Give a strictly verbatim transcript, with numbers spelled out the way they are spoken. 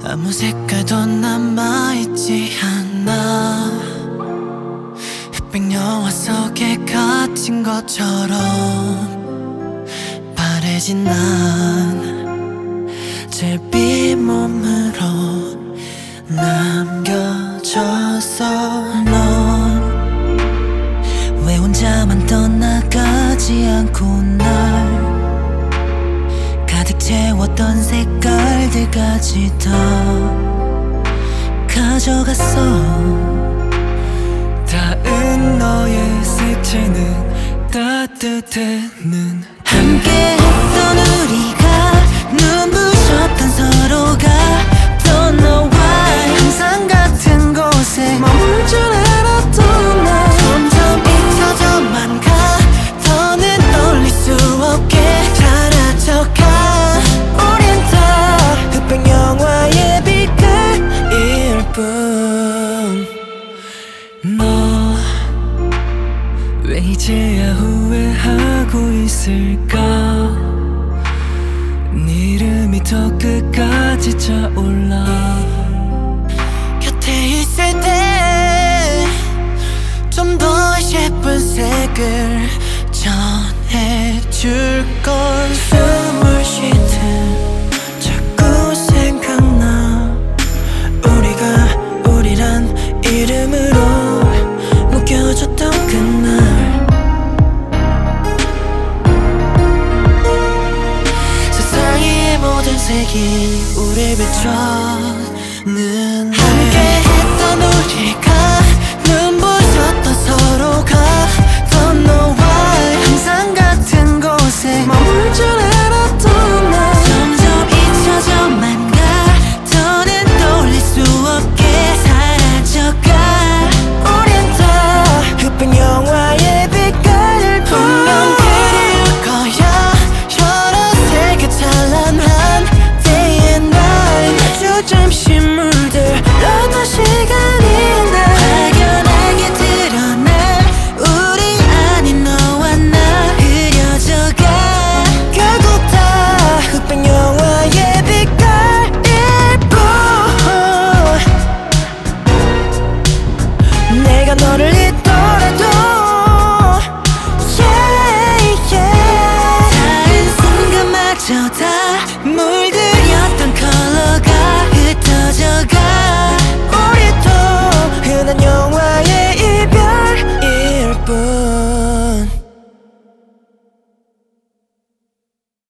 아무 색깔도 남아있지 않아. 흑백 영화 속에 갇힌 것처럼 바래진 난 제비 몸으로 남겨졌어. 넌 왜 혼자만 떠나가지 않고 날 가득 채웠던 색깔들까지 다 가져갔어. 닿은 너의 색채는 따뜻해. 눈 함께했던 우리가 눈부셨던 서로가 또 너와 항상 같은 곳에 머물 줄 알았던 나 점점 잊혀져만 가. 더는 떨릴 수 없게 사라져가. 우린 다 흑백 영화의 빛깔일 뿐. 너 왜 이제야 후회하고 있을까? 네 이름이 더 끝까지 차올라. 곁에 있을 때 좀 더 예쁜 색을 전해줄걸. 숨을 쉴 때 자꾸 생각나. 우리가 우리란 이름으로 묶여졌던 그날. 세상의 모든 색이 우릴 비춰.